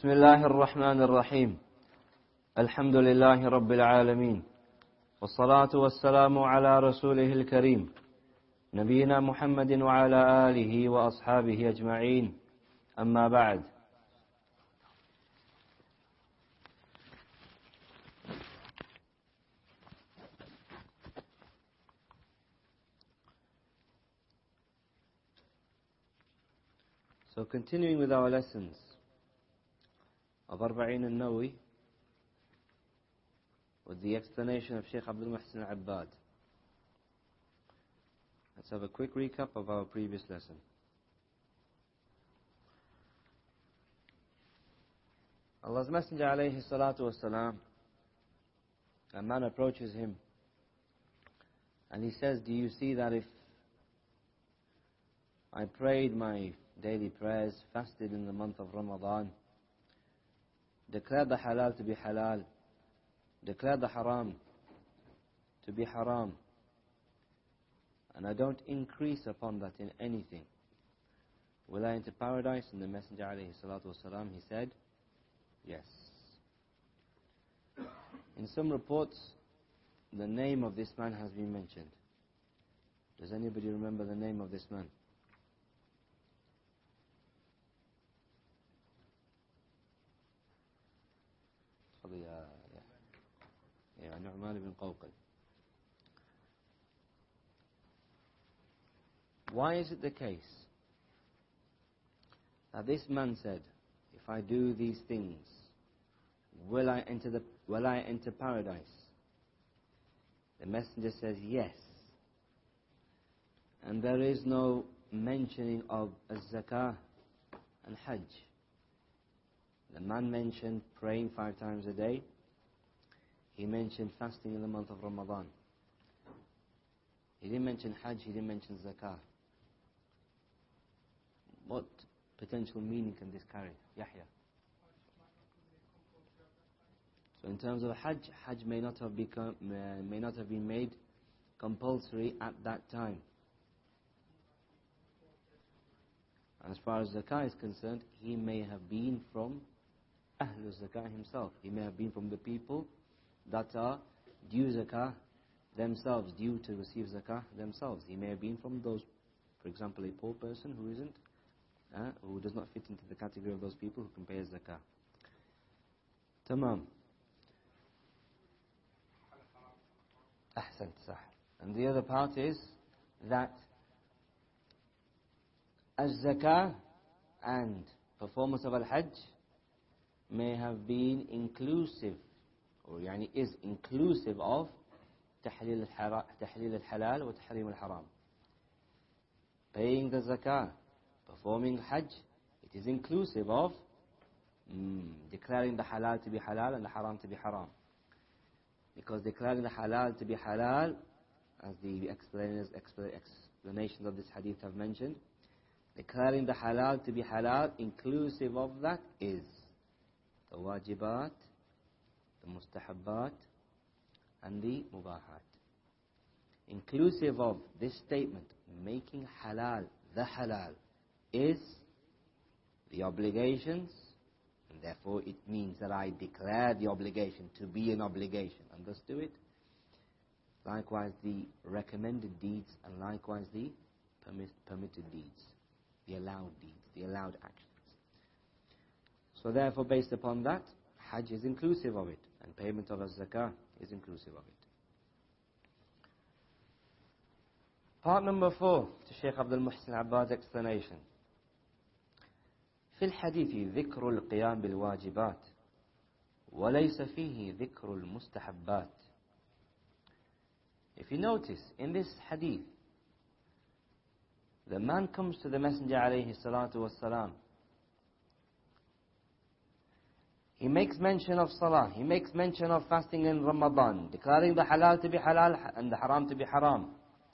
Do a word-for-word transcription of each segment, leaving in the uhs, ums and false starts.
بسم الله الرحمن الرحيم. الحمد لله رب العالمين، والصلاة والسلام على رسوله الكريم نبينا محمد وعلى آله وأصحابه أجمعين. أما بعد. So continuing with our lessons of Arba'in al-Nawawi with the explanation of Sheikh Abdul Muhsin al-Abbad. Let's have a quick recap of our previous lesson. Allah's Messenger alayhi salatu wasalam, a man approaches him and he says, do you see that if I prayed my daily prayers, fasted in the month of Ramadan, declared the halal to be halal, declared the haram to be haram, and I don't increase upon that in anything, will I enter paradise? And the Messenger alayhi salatu wasalam, he said, yes. In some reports, the name of this man has been mentioned. Does anybody remember the name of this man? Yeah, Nu'man ibn Qawqal. Why is it the case that this man said, if I do these things, will I enter the will I enter paradise? The Messenger says yes. And there is no mentioning of az-zakah and hajj. The man mentioned praying five times a day. He mentioned fasting in the month of Ramadan. He didn't mention hajj, he didn't mention zakah. What potential meaning can this carry? Yahya. So in terms of hajj, hajj may not have become, uh, may not have been made compulsory at that time. As far as zakah is concerned, he may have been from Ahlul Zakah himself. He may have been from the people that are due zakah themselves, due to receive zakah themselves. He may have been from those, for example, a poor person who isn't, uh, who does not fit into the category of those people who can pay zakah. Tamam. Ahsant, sah. And the other part is that az-zakah and performance of al-hajj may have been inclusive, or yani is inclusive of tahleel al-halal wa tahrim al-haram. Paying the zakah, performing hajj, it is inclusive of mm, declaring the halal to be halal and the haram to be haram. Because declaring the halal to be halal, as the explainers, explanations of this hadith have mentioned, declaring the halal to be halal, inclusive of that is the wajibat, the mustahabbat, and the mubahat. Inclusive of this statement, making halal the halal, is the obligations, and therefore it means that I declare the obligation to be an obligation, and thus do it. Likewise the recommended deeds, and likewise the permit, permitted deeds, the allowed deeds, the allowed actions. So therefore, based upon that, hajj is inclusive of it, and payment of az-zakah is inclusive of it. Part number four to Shaykh Abdul Muhsin al-Abbad's explanation. في الحديث ذكر القيام بالواجبات وليس فيه ذكر المستحبات. If you notice, in this hadith, the man comes to the Messenger alayhi salatu wassalam. He makes mention of salah, he makes mention of fasting in Ramadan, declaring the halal to be halal and the haram to be haram.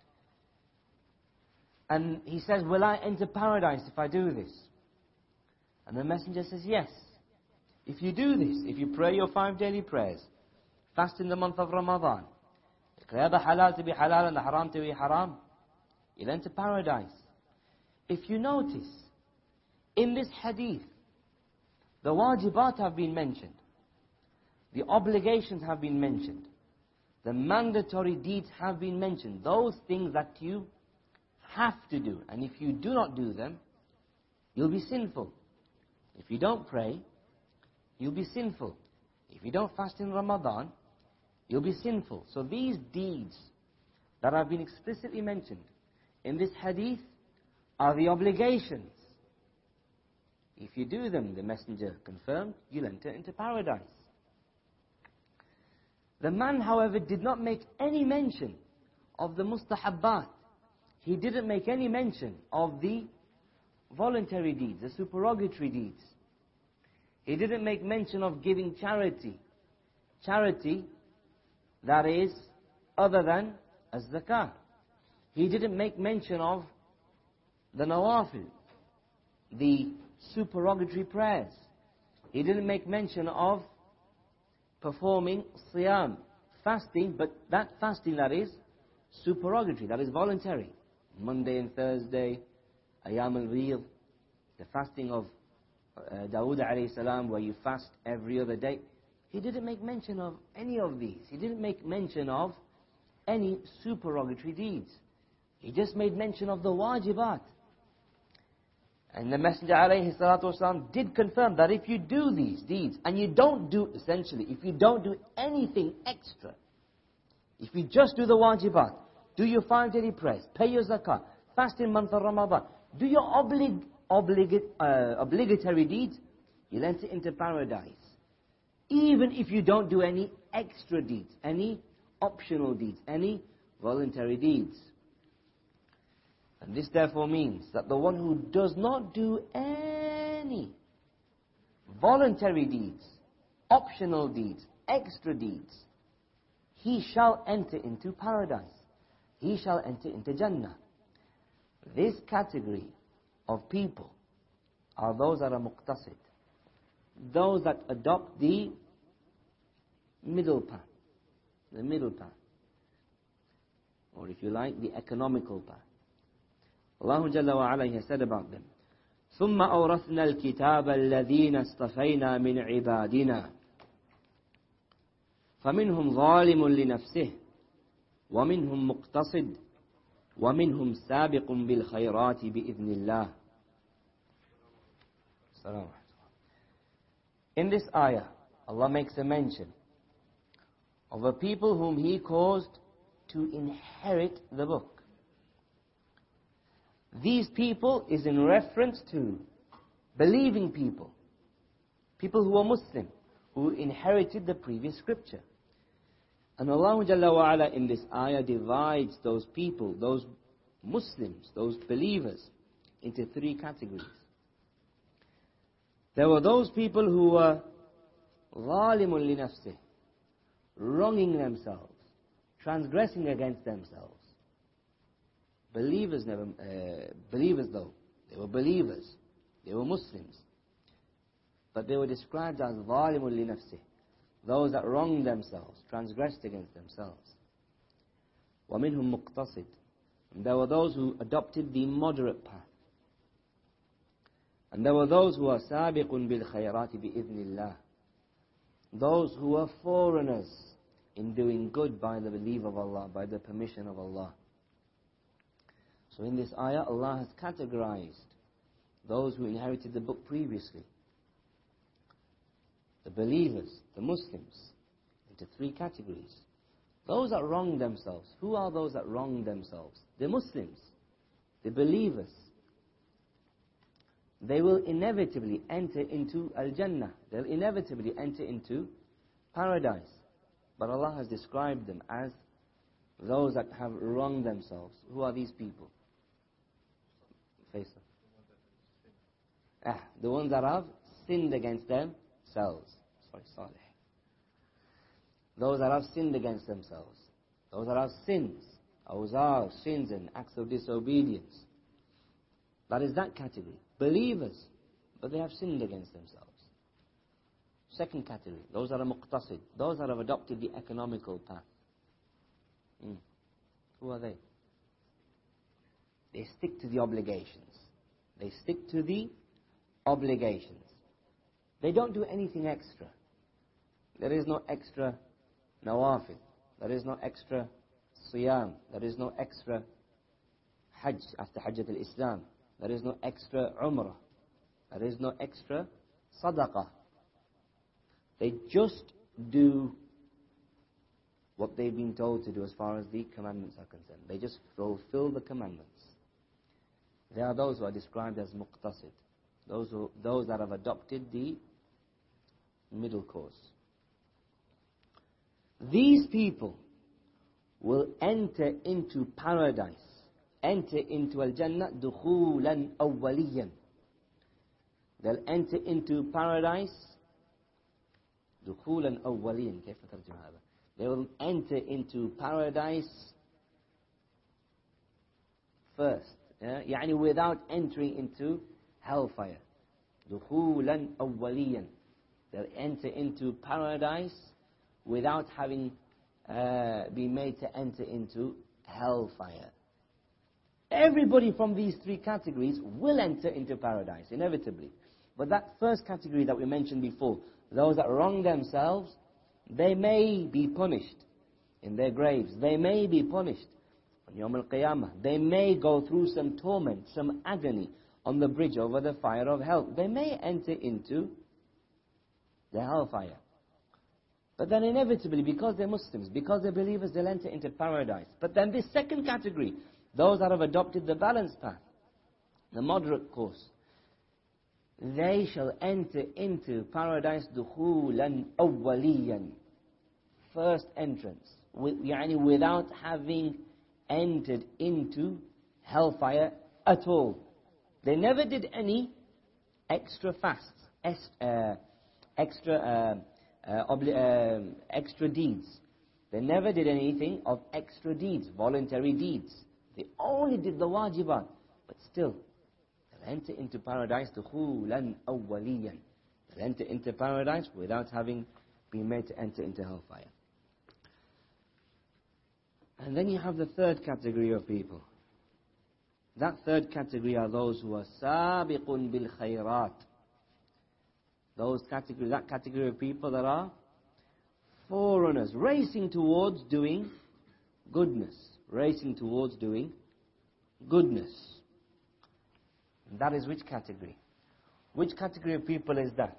And he says, will I enter paradise if I do this? And the Messenger says, yes. If you do this, if you pray your five daily prayers, fast in the month of Ramadan, declare the halal to be halal and the haram to be haram, you'll enter paradise. If you notice, in this hadith, The wajibat have been mentioned. The obligations have been mentioned. The mandatory deeds have been mentioned. Those things that you have to do. And if you do not do them, you'll be sinful. If you don't pray, you'll be sinful. If you don't fast in Ramadan, you'll be sinful. So these deeds that have been explicitly mentioned in this hadith are the obligations. If you do them, the Messenger confirmed, you'll enter into paradise. The man, however, did not make any mention of the mustahabbat. He didn't make any mention of the voluntary deeds, the supererogatory deeds. He didn't make mention of giving charity. Charity, that is, other than az-zakah. He didn't make mention of the nawafil, the supererogatory prayers. He didn't make mention of performing siyam, fasting, but that fasting that is supererogatory, that is voluntary. Monday and Thursday, Ayam al-Bid, the fasting of uh, Dawood alayhi salam, where you fast every other day. He didn't make mention of any of these. He didn't make mention of any supererogatory deeds. He just made mention of the wajibat. And the Messenger alayhi salatu wasalam did confirm that if you do these deeds, and you don't do, essentially, if you don't do anything extra, if you just do the wajibat, do your five daily prayers, pay your zakah, fast in month of Ramadan, do your oblig, oblig, uh, obligatory deeds, you'll enter into paradise. Even if you don't do any extra deeds, any optional deeds, any voluntary deeds. And this therefore means that the one who does not do any voluntary deeds, optional deeds, extra deeds, he shall enter into paradise. He shall enter into Jannah. This category of people are those that are muqtasid, those that adopt the middle path, the middle path, or if you like, the economical path. Allah Jalla wa Ala has said about them, ثُمَّ أَوْرَثْنَا الْكِتَابَ الَّذِينَ اصْطَفَيْنَا مِنْ عِبَادِنَا فَمِنْهُمْ ظَالِمٌ لِنَفْسِهِ وَمِنْهُمْ مُقْتَصِدٌ وَمِنْهُمْ سَابِقٌ بِالْخَيْرَاتِ بِإِذْنِ اللَّهِ. In this ayah, Allah makes a mention of a people whom He caused to inherit the book. These people is in reference to believing people, people who are Muslim, who inherited the previous scripture. And Allah Jalla wa Ala in this ayah divides those people, those Muslims, those believers, into three categories. There were those people who were ظَالِمٌ لِنَفْسِهِ, wronging themselves, transgressing against themselves. Believers never, uh, believers though, they were believers, they were Muslims, but they were described as ظَالِمٌ لِنَفْسِهِ, those that wronged themselves, transgressed against themselves. وَمِنْهُمْ مُقْتَصِدٌ, and there were those who adopted the moderate path. And there were those who are سَابِقٌ بِالْخَيْرَاتِ بِإِذْنِ اللَّهِ, those who are foreigners in doing good by the belief of Allah, by the permission of Allah. So in this ayah, Allah has categorized those who inherited the book previously, the believers, the Muslims, into three categories. Those that wrong themselves. Who are those that wrong themselves? The Muslims, the believers. They will inevitably enter into Al-Jannah. They'll inevitably enter into paradise. But Allah has described them as those that have wronged themselves. Who are these people? Faisal. Ah, the ones that have sinned against themselves. Sorry, Salih. Those that have sinned against themselves. Those that have sins, awzar, sins and acts of disobedience. That is that category. Believers, but they have sinned against themselves. Second category, those that are muqtasid, those that have adopted the economical path. Mm. Who are they? They stick to the obligations. They stick to the obligations. They don't do anything extra. There is no extra nawafil. There is no extra siyam. There is no extra hajj after Hajjat al-Islam. There is no extra umrah. There is no extra sadaqah. They just do what they've been told to do as far as the commandments are concerned. They just fulfill the commandments. There are those who are described as muqtasid, those who, those that have adopted the middle course. These people will enter into paradise, enter into al-Jannah dukhulan awwaliyan. They'll enter into paradise dukhulan awwaliyan. كيف نترجم هذا? They will enter into paradise first, yeah? يعني without entering into hellfire. دخولا أوليا. They'll enter into paradise without having uh, been made to enter into hellfire. Everybody from these three categories will enter into paradise, inevitably. But that first category that we mentioned before, those that wrong themselves, they may be punished in their graves. They may be punished on Yawm al-Qiyamah. They may go through some torment, some agony on the bridge over the fire of hell. They may enter into the hellfire. But then inevitably, because they're Muslims, because they're believers, they'll enter into paradise. But then this second category, those that have adopted the balanced path, the moderate course, they shall enter into paradise dukhulan awwaliyan. First entrance, يعني without having entered into hellfire at all. They never did any extra fasts, uh, extra, uh, uh, obli uh, extra deeds. They never did anything of extra deeds, voluntary deeds. They only did the wajibat, but still, they'll enter into paradise dukhulan awwaliyan. They'll enter into paradise without having been made to enter into hellfire. And then you have the third category of people. That third category are those who are sabiqun bil khayrat. Those category, that category of people that are forerunners, racing towards doing goodness, racing towards doing goodness. And that is which category? Which category of people is that?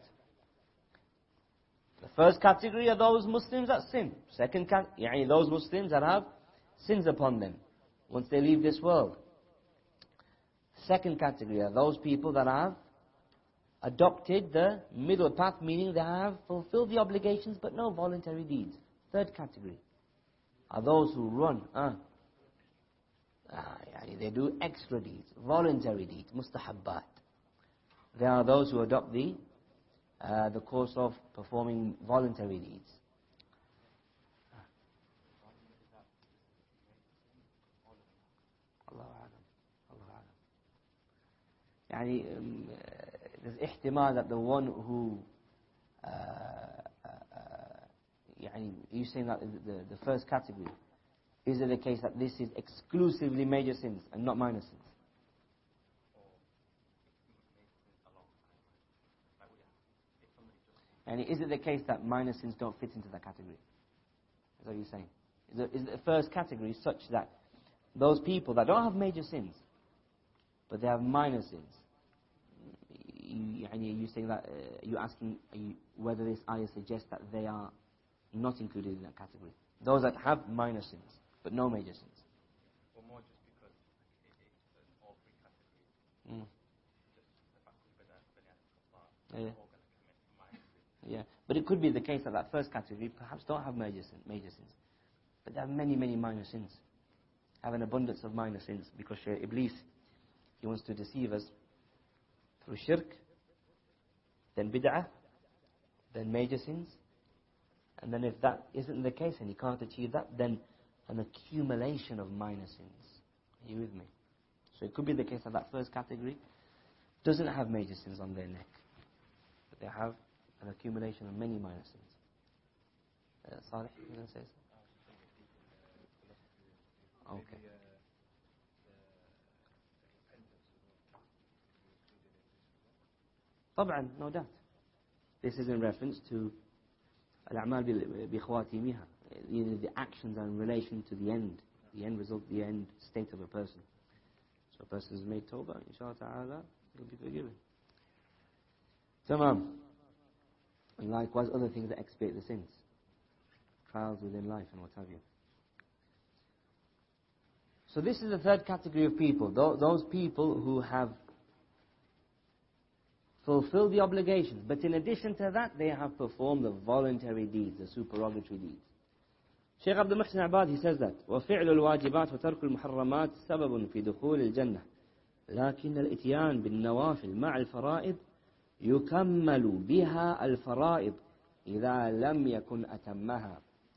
The first category are those Muslims that sin. Second category, yani those Muslims that have sins upon them once they leave this world. Second category are those people that have adopted the middle path, meaning they have fulfilled the obligations but no voluntary deeds. Third category are those who run. Uh, ah, yani they do extra deeds, voluntary deeds, mustahabbat. There are those who adopt the, uh, the course of performing voluntary deeds. يعني, um, there's ihtimal that the one who uh, uh, يعني, you're saying that the, the first category, is it the case that this is exclusively major sins and not minor sins? And is it the case that minor sins don't fit into that category? Is that what you're saying? Is it, is the first category such that those people that don't have major sins, but they have minor sins, you, you're saying that, uh, you're asking are you, whether this ayah suggests that they are not included in that category. Those that have minor sins, but no major sins. Or more just because it, it's in all three categories. Mm. Just the fact that they're Yeah. all going to commit minor sins. Yeah, but it could be the case that that first category perhaps don't have major, sin, major sins, but they have many, many minor sins. Have an abundance of minor sins, because Iblis, he wants to deceive us through shirk, then bid'ah, then major sins. And then if that isn't the case and he can't achieve that, then an accumulation of minor sins. Are you with me? So it could be the case that that first category doesn't have major sins on their neck, but they have an accumulation of many minor sins. Uh, Salih, you going to say something? Okay. طبعا, no doubt. This is in reference to al-a'mal bi khawatimiha, the actions are in relation to the end, the end result, the end state of a person. So a person has made tawbah, inshallah ta'ala, he'll be forgiven. Tamam. And likewise other things that expiate the sins. Trials within life and what have you. So this is the third category of people, those people who have fulfilled the obligations, but in addition to that, they have performed the voluntary deeds, the supererogatory deeds. Shaykh Abdul Muhsin Abad, he says that وَفِعْلُ الْوَاجِبَاتِ وَتَرْكُ الْمُحَرَّمَاتِ سَبَبٌ فِي دُخُولِ الْجَنَّةِ لكن الإتيان بالنوافل مع الفرائض يكمل بها الفرائض إذا لم يكن أتمها.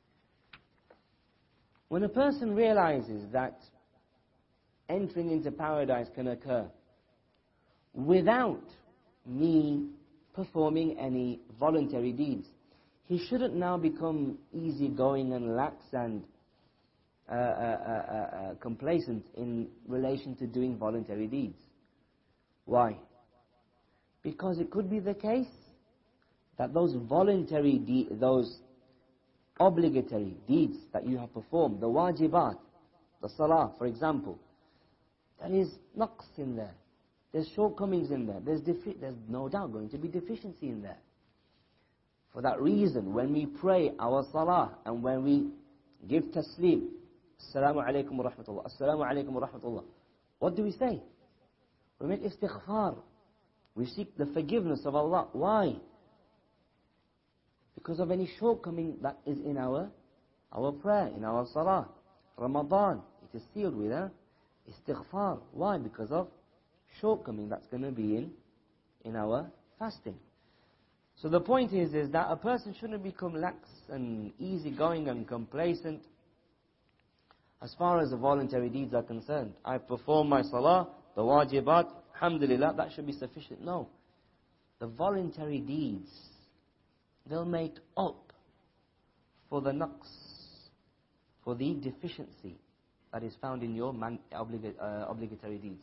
When a person realizes that entering into paradise can occur without me performing any voluntary deeds, he shouldn't now become easygoing and lax and uh, uh, uh, uh, complacent in relation to doing voluntary deeds. Why? Because it could be the case that those voluntary, de those obligatory deeds that you have performed, the wajibat, the salah, for example, there is naqs in there. There's shortcomings in there. There's, there's no doubt going to be deficiency in there. For that reason, when we pray our salah and when we give taslim, Assalamu alaikum wa rahmatullah, Assalamu alaikum wa rahmatullah, what do we say? We make istighfar. We seek the forgiveness of Allah. Why? Because of any shortcoming that is in our, our prayer, in our salah. Ramadan, it is sealed with uh, istighfar. Why? Because of shortcoming that's going to be in, in our fasting. So the point is, is that a person shouldn't become lax and easygoing and complacent as far as the voluntary deeds are concerned. I perform my salah, the wajibat, alhamdulillah, that should be sufficient. No. The voluntary deeds, they'll make up for the naqs, for the deficiency that is found in your man, obliga uh, obligatory deeds.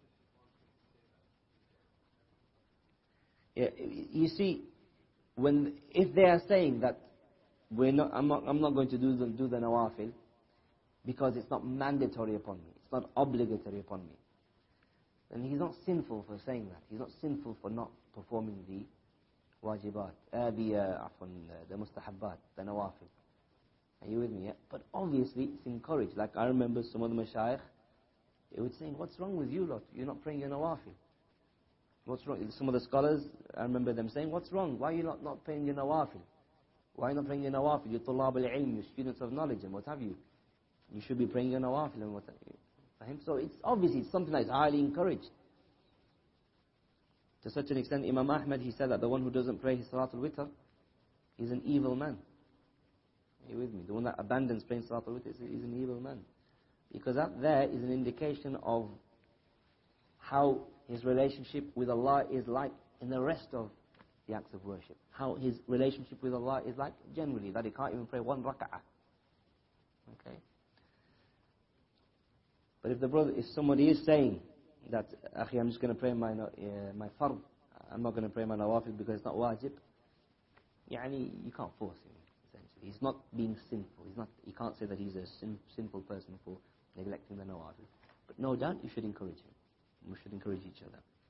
Yeah, you see, when if they are saying that we're not, I'm not, I'm not going to do the, do the nawafil because it's not mandatory upon me, it's not obligatory upon me, then he's not sinful for saying that. He's not sinful for not performing the wajibat, uh, the uh, afwan, uh, the mustahabbat, the nawafil. Are you with me? Yeah? But obviously it's encouraged. Like I remember some of the mashayikh, they would say, "What's wrong with you lot? You're not praying your nawafil." What's wrong? Some of the scholars, I remember them saying, "What's wrong? Why are you not, not praying your nawafil? Why are you not praying your nawafil? You're tulab al-ilm, you're students of knowledge and what have you. You should be praying your nawafil and what have you." So it's obviously something that is highly encouraged. To such an extent, Imam Ahmad, he said that the one who doesn't pray his Salatul Witr is an evil man. Are you with me? The one that abandons praying Salatul Witr is, is an evil man. Because that there is an indication of how his relationship with Allah is like in the rest of the acts of worship. How his relationship with Allah is like generally, that he can't even pray one rak'ah. Okay? But if the brother, if somebody is saying that, Akhi, I'm just going to pray my, uh, my fard, I'm not going to pray my nawafil because it's not wajib, yani, you can't force him, essentially. He's not being sinful. He's not, you can't say that he's a sin, sinful person for neglecting the nawafil. But no doubt, you should encourage him. We should encourage each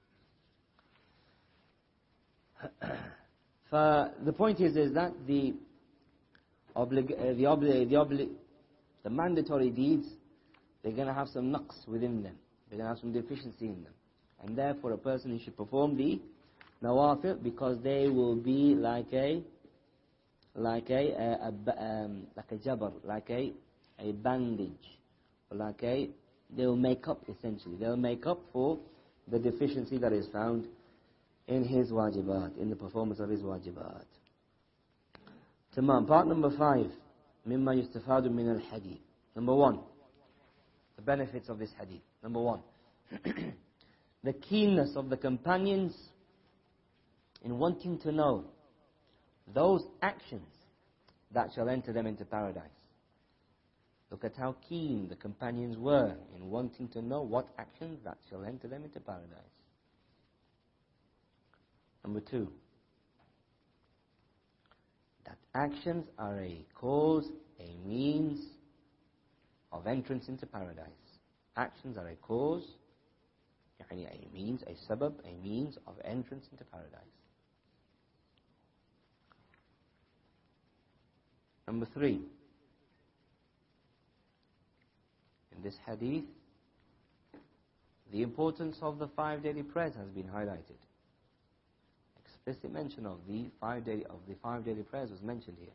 other. So the point is, is that the oblig, uh, the obli, the obli, the mandatory deeds, they're going to have some naqs within them. They're going to have some deficiency in them. And therefore a person should perform the nawafil because they will be like a like a, a, a um, like a jabar, like a a bandage, or like a they'll make up essentially. They'll make up for the deficiency that is found in his wajibat, in the performance of his wajibat. Tamam. Part number five. Mimma yustafadu min al-hadith. Number one. The benefits of this hadith. Number one. The keenness of the companions in wanting to know those actions that shall enter them into paradise. Look at how keen the companions were in wanting to know what actions that shall enter them into paradise. Number two, Actions are a cause, a means of entrance into paradise. Actions are a cause, يعني a means, a sabab, a means of entrance into paradise. Number three, in this hadith, the importance of the five daily prayers has been highlighted. Explicit mention of the five daily of the five daily prayers was mentioned here,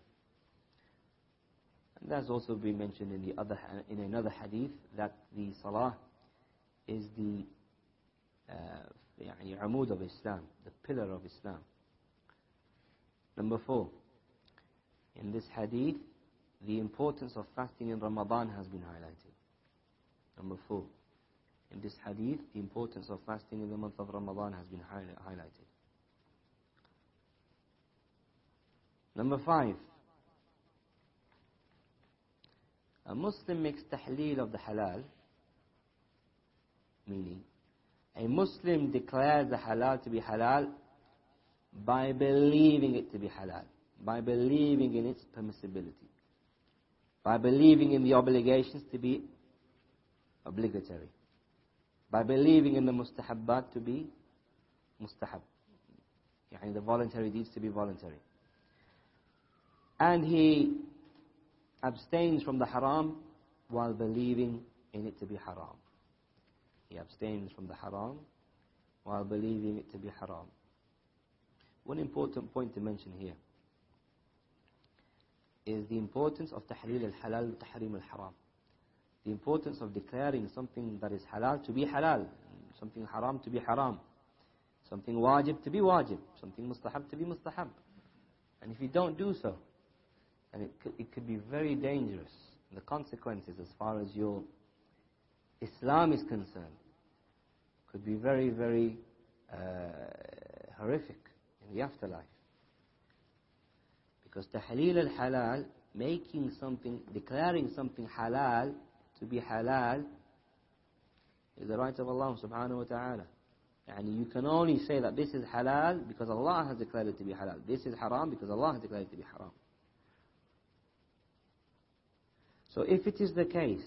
and that's also been mentioned in the other in another hadith that the salah is the يعني عمود of Islam, the pillar of Islam. Number four, in this hadith, the importance of fasting in Ramadan has been highlighted. Number four, in this hadith, the importance of fasting in the month of Ramadan has been highlighted. Number five, a Muslim makes tahleel of the halal, meaning a Muslim declares the halal to be halal by believing it to be halal, by believing in its permissibility, by believing in the obligations to be obligatory, by believing in the mustahabbat to be mustahab, يعني the voluntary deeds to be voluntary. And he abstains from the haram while believing in it to be haram. He abstains from the haram while believing it to be haram. One important point to mention here is the importance of tahleel al-halal wa tahrim al-haram. The importance of declaring something that is halal to be halal, something haram to be haram, something wajib to be wajib, something mustahab to be mustahab. And if you don't do so, then it could, it could be very dangerous. The consequences as far as your Islam is concerned could be very, very uh, horrific in the afterlife. Because tahleel al-halal, making something, declaring something halal to be halal, is the right of Allah subhanahu wa ta'ala. And you can only say that this is halal because Allah has declared it to be halal. This is haram because Allah has declared it to be haram. So if it is the case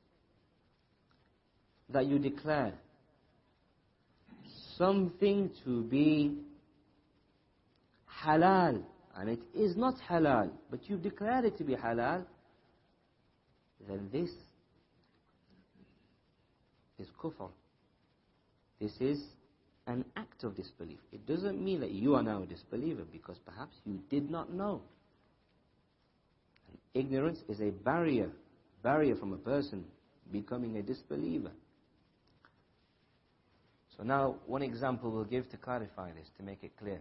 that you declare something to be halal, and it is not halal, but you declare it to be halal, then this is kufr. This is an act of disbelief. It doesn't mean that you are now a disbeliever, because perhaps you did not know. And ignorance is a barrier, barrier from a person becoming a disbeliever. So now, one example we'll give to clarify this, to make it clear.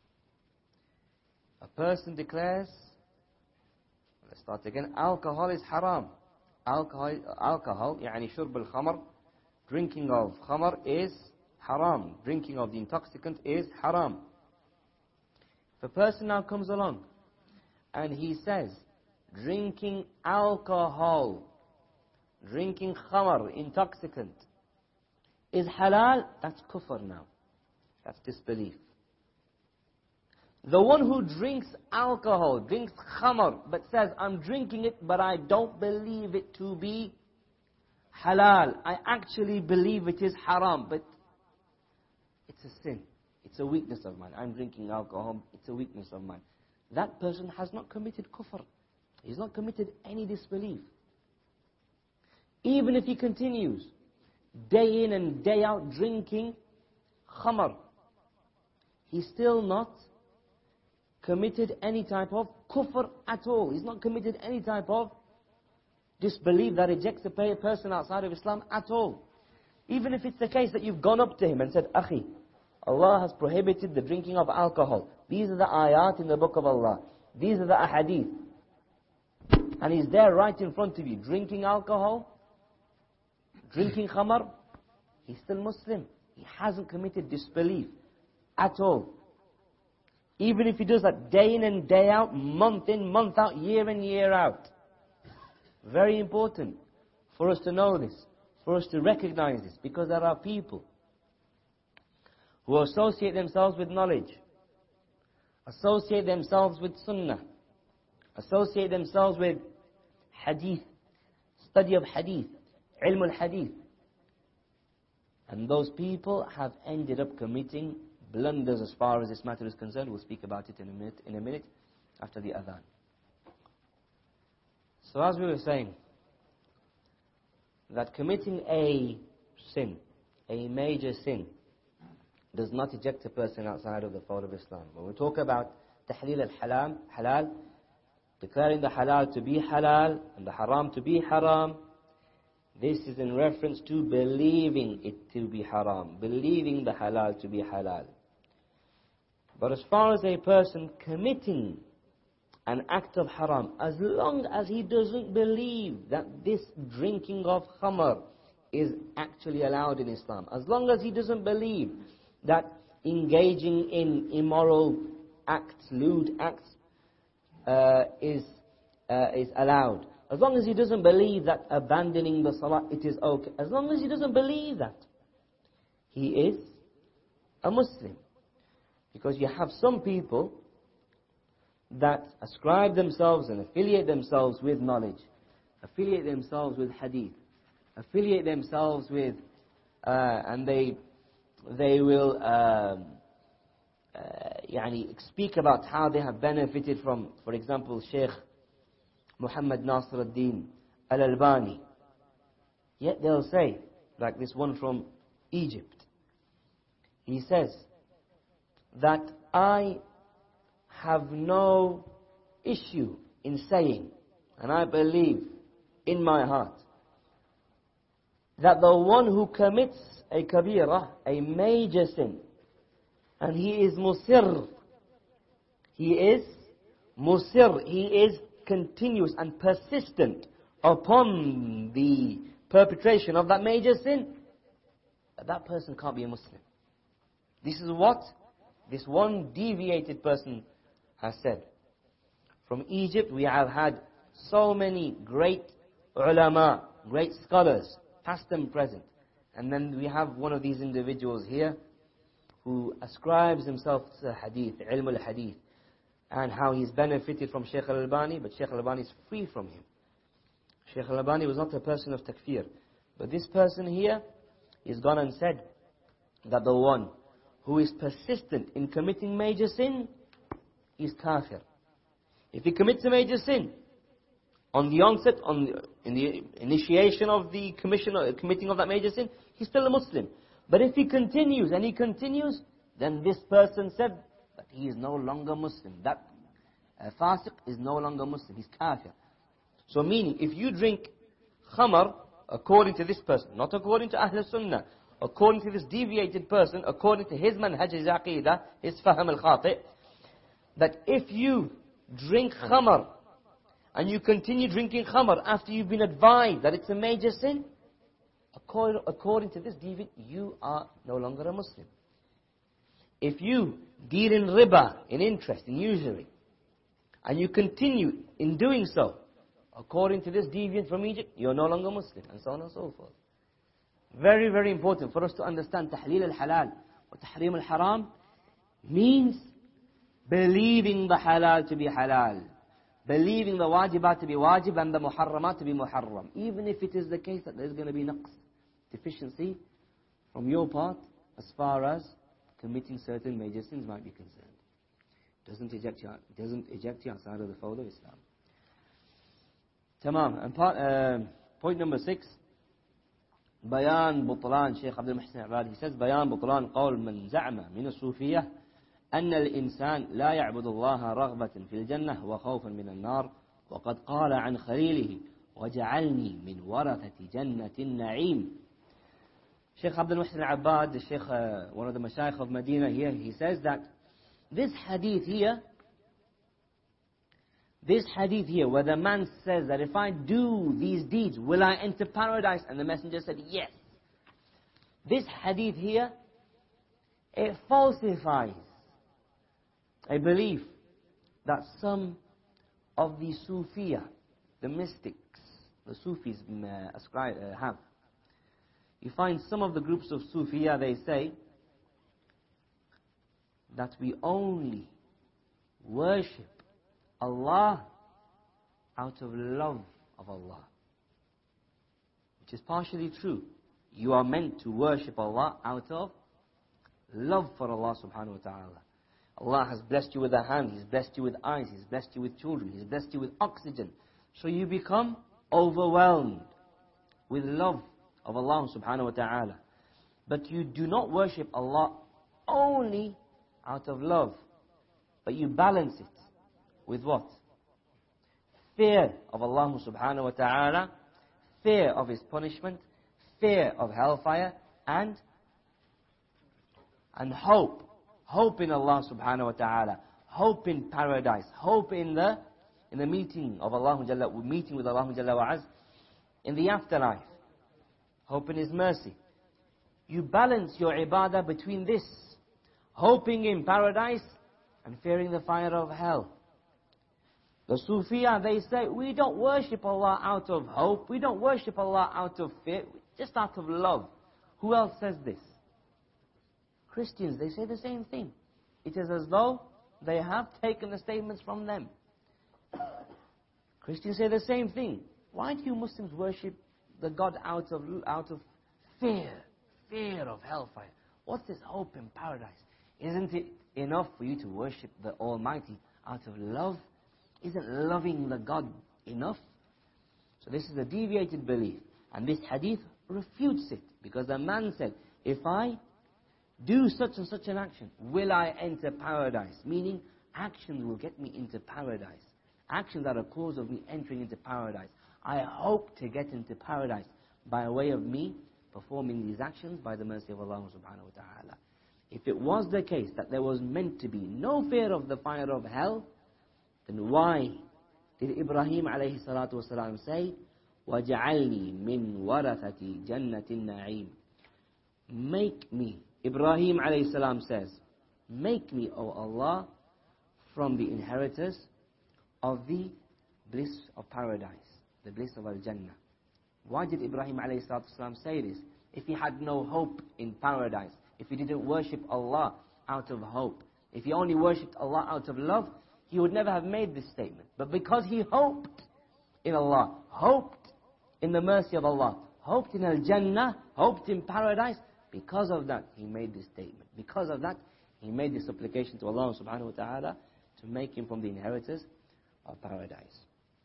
A person declares, let's start again, alcohol is haram. Alcohol, alcohol, يعني شرب الخمر, drinking of khamar is haram. Drinking of the intoxicant is haram. If a person now comes along and he says, drinking alcohol, drinking khamar, intoxicant, is halal, that's kufr now. That's disbelief. The one who drinks alcohol, drinks khamar, but says, I'm drinking it, but I don't believe it to be halal. I actually believe it is haram, but it's a sin. It's a weakness of mine. I'm drinking alcohol, it's a weakness of mine. That person has not committed kufr. He's not committed any disbelief. Even if he continues day in and day out drinking khamar, he's still not committed any type of kufr at all. He's not committed any type of disbelief that rejects a person outside of Islam at all. Even if it's the case that you've gone up to him and said, Akhi, Allah has prohibited the drinking of alcohol. These are the ayat in the book of Allah. These are the ahadith. And he's there right in front of you, drinking alcohol, drinking khamar. He's still Muslim. He hasn't committed disbelief at all. Even if he does that day in and day out, month in, month out, year in, year out. Very important for us to know this, for us to recognize this, because there are people who associate themselves with knowledge, associate themselves with sunnah, associate themselves with hadith, study of hadith, ilm al-hadith. And those people have ended up committing blunders as far as this matter is concerned. We'll speak about it in a minute, in a minute after the adhan. So as we were saying, that committing a sin, a major sin, does not eject a person outside of the fold of Islam. When we talk about tahleel al-halal, halal, declaring the halal to be halal and the haram to be haram, this is in reference to believing it to be haram, believing the halal to be halal. But as far as a person committing an act of haram, as long as he doesn't believe that this drinking of khamr is actually allowed in Islam, as long as he doesn't believe that engaging in immoral acts, lewd acts, uh, is, uh, is allowed, as long as he doesn't believe that abandoning the salah, it is okay, as long as he doesn't believe that, he is a Muslim. Because you have some people that ascribe themselves and affiliate themselves with knowledge, affiliate themselves with hadith, affiliate themselves with, uh, and they they will um, uh, yani speak about how they have benefited from, for example, Sheikh Muhammad Nasir al-Din al-Albani. Yet they'll say, like this one from Egypt, he says that I have no issue in saying, and I believe in my heart, that the one who commits a kabira, a major sin, and he is musir, he is musir, he is continuous and persistent upon the perpetration of that major sin, that that person can't be a Muslim. This is what this one deviated person has said. From Egypt we have had so many great ulama, great scholars, past and present. And then we have one of these individuals here who ascribes himself to hadith, ilm al-hadith, and how he's benefited from Shaykh al-Albani, but Shaykh al-Albani is free from him. Shaykh al-Albani was not a person of takfir. But this person here is gone and said that the one who is persistent in committing major sin is kafir. If he commits a major sin, on the onset, on the, in the initiation of the commission, or committing of that major sin, he's still a Muslim. But if he continues, and he continues, then this person said that he is no longer Muslim. That uh, fasiq is no longer Muslim, he's kafir. So meaning, if you drink khamar, according to this person, not according to Ahl Sunnah, according to this deviated person, according to his manhaj, his aqidah, his fahm al-khati', that if you drink khamar, and you continue drinking khamar after you've been advised that it's a major sin, according, according to this deviant, you are no longer a Muslim. If you deal in riba, in interest, in usury, and you continue in doing so, according to this deviant from Egypt, you're no longer Muslim, and so on and so forth. Very, very important for us to understand tahleel al-halal or tahrim al-haram means believing the halal to be halal, believing the wajibat to be wajib and the muharramat to be muharram, even if it is the case that there's going to be naqs, deficiency from your part as far as committing certain major sins might be concerned. Doesn't eject you, doesn't eject you outside of the fold of Islam. Tamam. And part, uh, point number six, بيان بطلان شيخ عبد المحسن العبادي. He says بيان بطلان قول من زعم من الصوفية أن الإنسان لا يعبد الله رغبة في الجنة وخوفا من النار وقد قال عن خليله وجعلني من ورثة جنة النعيم. Sheikh Abdul Muhsin al-Abbad, the Sheikh, uh, one of the Mashaykh of Medina here, he says that this hadith here, this hadith here, where the man says that if I do these deeds, will I enter paradise? And the messenger said, yes. This hadith here, it falsifies a belief that some of the Sufiya, the mystics, the Sufis uh, ascribe, uh, have. You find some of the groups of Sufiya, they say that we only worship Allah out of love of Allah. Which is partially true. You are meant to worship Allah out of love for Allah subhanahu wa ta'ala. Allah has blessed you with a hand, He's blessed you with eyes, He's blessed you with children, He's blessed you with oxygen. So you become overwhelmed with love of Allah subhanahu wa ta'ala. But you do not worship Allah only out of love. But you balance it with what? Fear of Allah subhanahu wa ta'ala, fear of His punishment, fear of hellfire, and and hope. Hope in Allah subhanahu wa ta'ala. Hope in paradise. Hope in the in the meeting of Allah Jalla, meeting with Allah Jalla wa Az in the afterlife. Hope in His mercy. You balance your ibadah between this, hoping in paradise and fearing the fire of hell. The Sufiya, they say, we don't worship Allah out of hope, we don't worship Allah out of fear, just out of love. Who else says this? Christians, they say the same thing. It is as though they have taken the statements from them. Christians say the same thing. Why do you Muslims worship the God out of, out of fear? Fear of hellfire. What's this hope in paradise? Isn't it enough for you to worship the Almighty out of love? Isn't loving the God enough? So this is a deviated belief. And this hadith refutes it. Because the man said, if I do such and such an action, will I enter paradise? Meaning, actions will get me into paradise. Actions are a cause of me entering into paradise. I hope to get into paradise by way of me performing these actions by the mercy of Allah subhanahu wa ta'ala. If it was the case that there was meant to be no fear of the fire of hell, then why did Ibrahim alayhi salatu wasalam say, وَجَعَلْنِي مِنْ وَرَثَةِ جَنَّةِ النَّعِيمِ? Make me, Ibrahim alayhi salam says, make me, O Allah, from the inheritors of the bliss of paradise, the bliss of Al-Jannah. Why did Ibrahim alayhi salatu wasalam say this? If he had no hope in paradise, if he didn't worship Allah out of hope, if he only worshipped Allah out of love, he would never have made this statement. But because he hoped in Allah, hoped in the mercy of Allah, hoped in Al-Jannah, hoped in paradise, because of that he made this statement. Because of that he made this supplication to Allah subhanahu wa ta'ala to make him from the inheritors of paradise.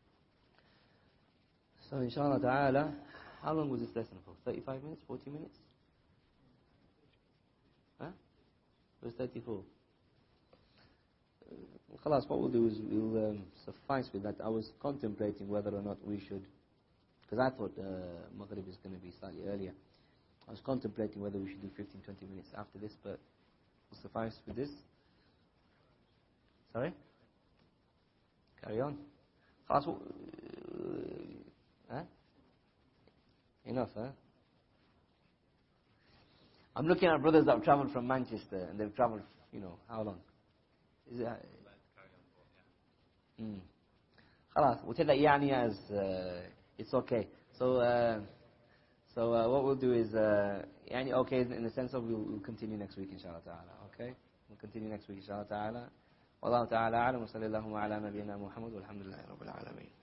So inshallah ta'ala, how long was this lesson for? thirty-five minutes? forty minutes? Huh? It was thirty-four. Khalas, what we'll do is we'll um, suffice with that. I was contemplating whether or not we should, because I thought uh, Maghrib is going to be slightly earlier. I was contemplating whether we should do fifteen, twenty minutes after this, but we'll suffice with this. Sorry? Carry on. Khalas, uh, huh? Enough, huh? I'm looking at brothers that have travelled from Manchester, and they've travelled, you know, how long? Is it... Uh, Mm. خلاص, we'll take that yani as uh, it's okay. So, uh, so uh, what we'll do is uh, yani okay in the sense of we'll, we'll continue next week inshallah ta'ala. Okay, we'll continue next week inshallah ta'ala. Wallahu ta'ala a'lam wa sallallahu ala nabiyyina Muhammad walhamdulillahi rabbil alamin.